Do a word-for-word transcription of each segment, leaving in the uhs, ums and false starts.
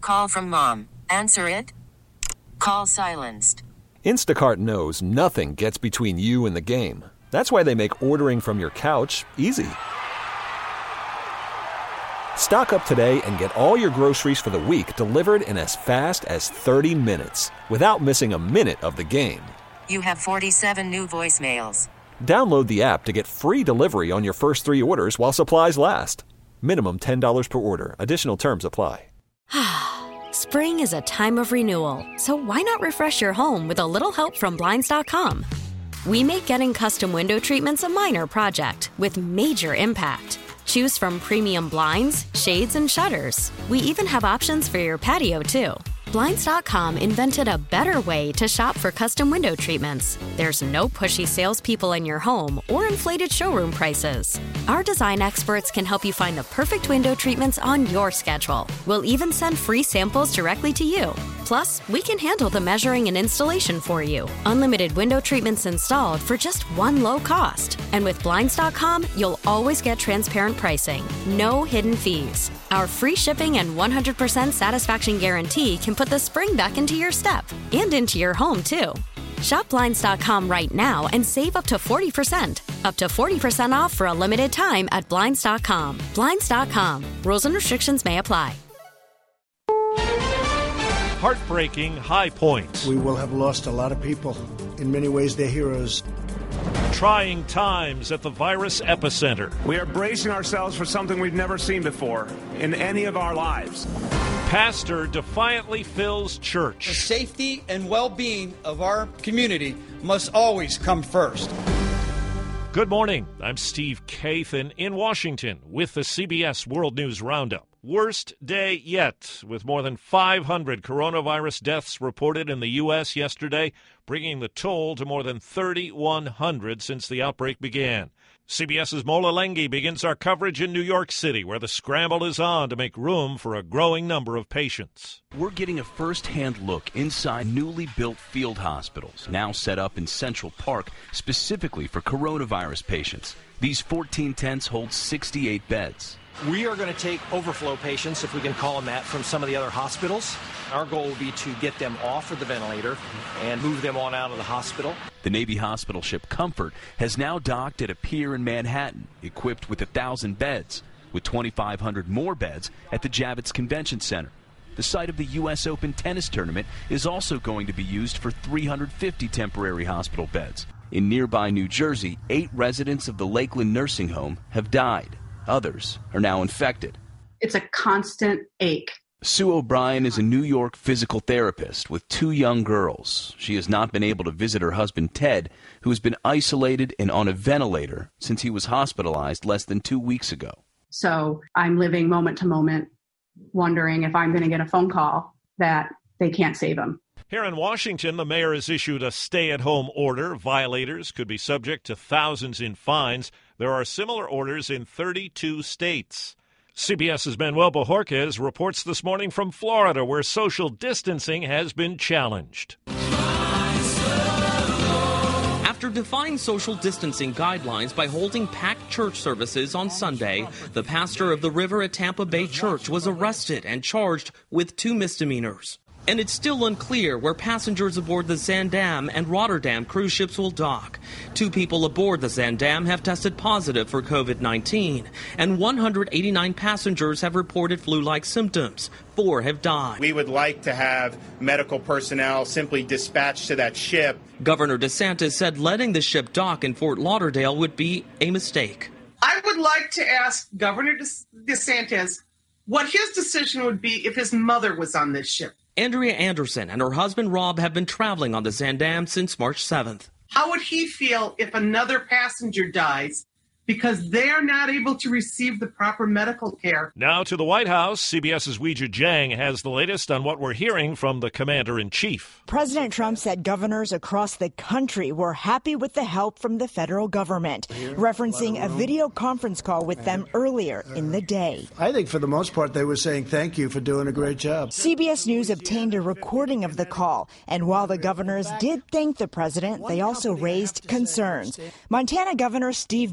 call from mom. Answer it. Call silenced. Instacart knows nothing gets between you and the game. That's why they make ordering from your couch easy. Stock up today and get all your groceries for the week delivered in as fast as thirty minutes without missing a minute of the game. You have forty-seven new voicemails. Download the app to get free delivery on your first three orders while supplies last. Minimum ten dollars per order. Additional terms apply. Spring is a time of renewal, so why not refresh your home with a little help from Blinds dot com? We make getting custom window treatments a minor project with major impact. Choose from premium blinds, shades, and shutters. We even have options for your patio, too. Blinds dot com invented a better way to shop for custom window treatments. There's no pushy salespeople in your home or inflated showroom prices. Our design experts can help you find the perfect window treatments on your schedule. We'll even send free samples directly to you. Plus, we can handle the measuring and installation for you. Unlimited window treatments installed for just one low cost. And with Blinds dot com, you'll always get transparent pricing. No hidden fees. Our free shipping and one hundred percent satisfaction guarantee can put the spring back into your step and into your home, too. Shop Blinds dot com right now and save up to forty percent. Up to forty percent off for a limited time at Blinds dot com. Blinds dot com. Rules and restrictions may apply. Heartbreaking high points. We will have lost a lot of people. In many ways, they're heroes. Trying times at the virus epicenter. We are bracing ourselves for something we've never seen before in any of our lives. Pastor defiantly fills church. The safety and well-being of our community must always come first. Good morning. I'm Steve Kathan in Washington with the C B S World News Roundup. Worst day yet, with more than five hundred coronavirus deaths reported in the U S yesterday, bringing the toll to more than thirty-one hundred since the outbreak began. CBS's Mola Lenghi begins our coverage in New York City, where the scramble is on to make room for a growing number of patients. We're getting a first-hand look inside newly built field hospitals, now set up in Central Park specifically for coronavirus patients. These fourteen tents hold sixty-eight beds. We are going to take overflow patients, if we can call them that, from some of the other hospitals. Our goal will be to get them off of the ventilator and move them on out of the hospital. The Navy hospital ship Comfort has now docked at a pier in Manhattan, equipped with one thousand beds, with twenty-five hundred more beds at the Javits Convention Center. The site of the U S Open tennis tournament is also going to be used for three hundred fifty temporary hospital beds. In nearby New Jersey, eight residents of the Lakeland nursing home have died. Others are now infected. It's a constant ache. Sue O'Brien is a New York physical therapist with two young girls. She has not been able to visit her husband, Ted, who has been isolated and on a ventilator since he was hospitalized less than two weeks ago. So I'm living moment to moment, wondering if I'm going to get a phone call that they can't save him. Here in Washington, the mayor has issued a stay-at-home order. Violators could be subject to thousands in fines. There are similar orders in thirty-two states. CBS's Manuel Bojorquez reports this morning from Florida, where social distancing has been challenged. After defying social distancing guidelines by holding packed church services on Sunday, the pastor of the River at Tampa Bay Church was arrested and charged with two misdemeanors. And it's still unclear where passengers aboard the Zaandam and Rotterdam cruise ships will dock. Two people aboard the Zaandam have tested positive for covid nineteen, and one hundred eighty-nine passengers have reported flu-like symptoms. Four have died. We would like to have medical personnel simply dispatched to that ship. Governor DeSantis said letting the ship dock in Fort Lauderdale would be a mistake. I would like to ask Governor DeSantis what his decision would be if his mother was on this ship. Andrea Anderson and her husband Rob have been traveling on the Zaandam since March seventh. How would he feel if another passenger dies because they're not able to receive the proper medical care? Now to the White House, CBS's Weijia Jiang has the latest on what we're hearing from the commander-in-chief. President Trump said governors across the country were happy with the help from the federal government, referencing a video conference call with them earlier in the day. I think for the most part they were saying thank you for doing a great job. C B S News obtained a recording of the call, and while the governors did thank the president, they also raised concerns. Montana Governor Steve Bullock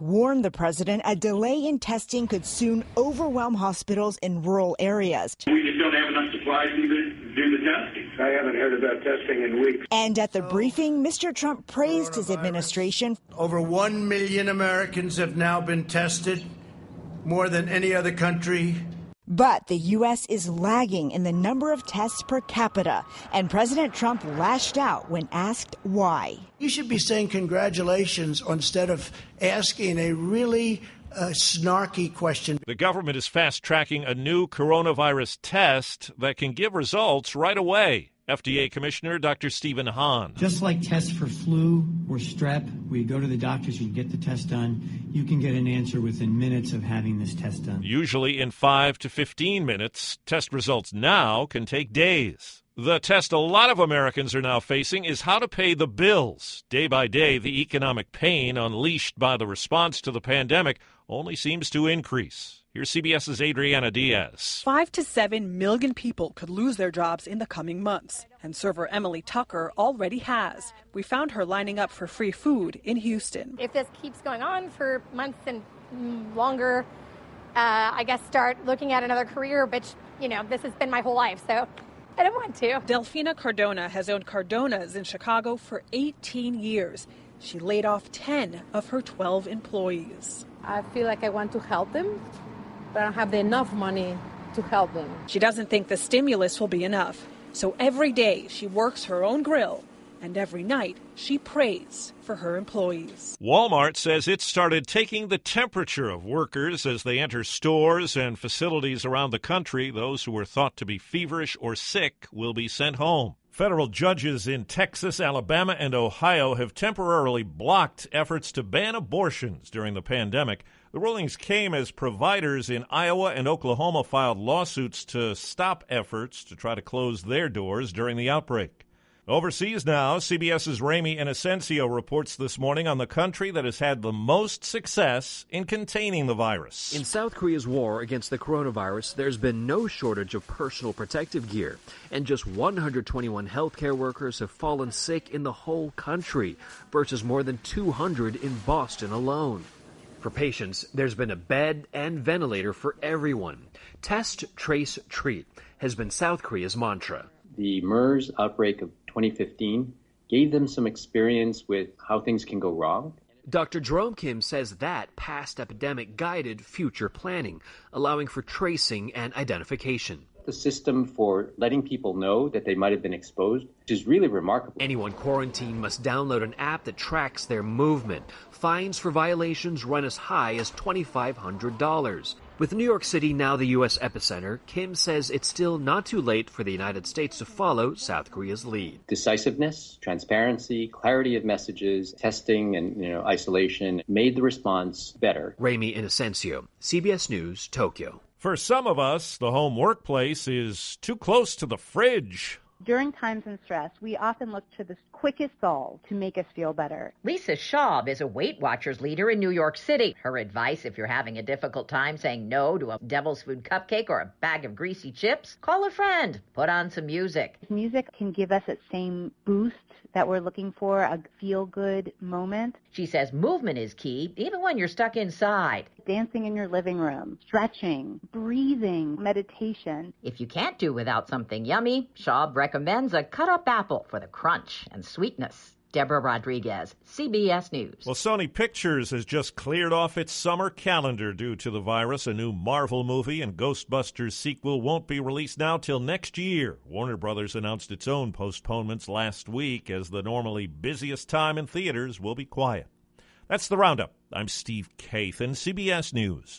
warned the president a delay in testing could soon overwhelm hospitals in rural areas. We just don't have enough supplies to do the testing. I haven't heard about testing in weeks. And at the briefing, Mister Trump praised his administration. Over one million Americans have now been tested, more than any other country. But the U S is lagging in the number of tests per capita, and President Trump lashed out when asked why. You should be saying congratulations instead of asking a really uh, snarky question. The government is fast-tracking a new coronavirus test that can give results right away. F D A Commissioner Doctor Stephen Hahn. Just like tests for flu or strep, where you go to the doctors, you get the test done, you can get an answer within minutes of having this test done. Usually in five to fifteen minutes. Test results now can take days. The test a lot of Americans are now facing is how to pay the bills. Day by day, the economic pain unleashed by the response to the pandemic only seems to increase. Here's CBS's Adriana Diaz. Five to seven million people could lose their jobs in the coming months, and server Emily Tucker already has. We found her lining up for free food in Houston. If this keeps going on for months and longer, uh, I guess start looking at another career, which, you know, this has been my whole life, so I don't want to. Delfina Cardona has owned Cardona's in Chicago for eighteen years. She laid off ten of her twelve employees. I feel like I want to help them, but I don't have enough money to help them. She doesn't think the stimulus will be enough. So every day she works her own grill, and every night she prays for her employees. Walmart says it started taking the temperature of workers as they enter stores and facilities around the country. Those who were thought to be feverish or sick will be sent home. Federal judges in Texas, Alabama, and Ohio have temporarily blocked efforts to ban abortions during the pandemic. The rulings came as providers in Iowa and Oklahoma filed lawsuits to stop efforts to try to close their doors during the outbreak. Overseas now, CBS's Ramy Inocencio reports this morning on the country that has had the most success in containing the virus. In South Korea's war against the coronavirus, there's been no shortage of personal protective gear, and just one hundred twenty-one healthcare workers have fallen sick in the whole country, versus more than two hundred in Boston alone. For patients, there's been a bed and ventilator for everyone. Test, trace, treat has been South Korea's mantra. The MERS outbreak of twenty fifteen gave them some experience with how things can go wrong. Doctor Jerome Kim says that past epidemic guided future planning, allowing for tracing and identification. The system for letting people know that they might have been exposed, which is really remarkable. Anyone quarantined must download an app that tracks their movement. Fines for violations run as high as two thousand five hundred dollars. With New York City now the U S epicenter, Kim says it's still not too late for the United States to follow South Korea's lead. Decisiveness, transparency, clarity of messages, testing and you know isolation made the response better. Ramy Inocencio, C B S News, Tokyo. For some of us, the home workplace is too close to the fridge. During times of stress, we often look to the quickest solve to make us feel better. Lisa Schaub is a Weight Watchers leader in New York City. Her advice, if you're having a difficult time saying no to a Devil's Food cupcake or a bag of greasy chips, call a friend. Put on some music. Music can give us that same boost that we're looking for, a feel-good moment. She says movement is key, even when you're stuck inside. Dancing in your living room, stretching, breathing, meditation. If you can't do without something yummy, Schaub recommends a cut-up apple for the crunch and sweetness. Deborah Rodriguez, C B S News. Well, Sony Pictures has just cleared off its summer calendar due to the virus. A new Marvel movie and Ghostbusters sequel won't be released now till next year. Warner Brothers announced its own postponements last week as the normally busiest time in theaters will be quiet. That's the Roundup. I'm Steve Kathan, C B S News.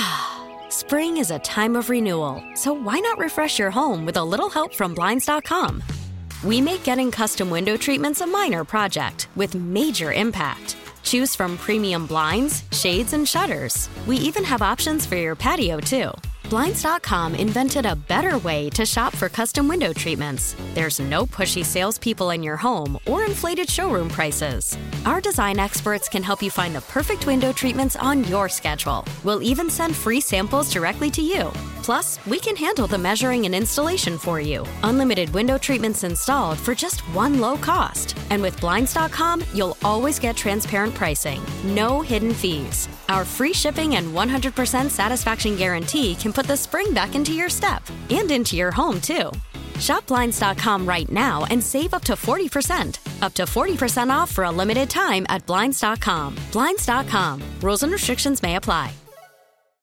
Spring is a time of renewal, so why not refresh your home with a little help from Blinds dot com? We make getting custom window treatments a minor project with major impact. Choose from premium blinds, shades, and shutters. We even have options for your patio, too. Blinds dot com invented a better way to shop for custom window treatments. There's no pushy salespeople in your home or inflated showroom prices. Our design experts can help you find the perfect window treatments on your schedule. We'll even send free samples directly to you. Plus, we can handle the measuring and installation for you. Unlimited window treatments installed for just one low cost. And with Blinds dot com, you'll always get transparent pricing. No hidden fees. Our free shipping and one hundred percent satisfaction guarantee can put the spring back into your step and into your home, too. Shop Blinds dot com right now and save up to forty percent. Up to forty percent off for a limited time at Blinds dot com. Blinds dot com. Rules and restrictions may apply.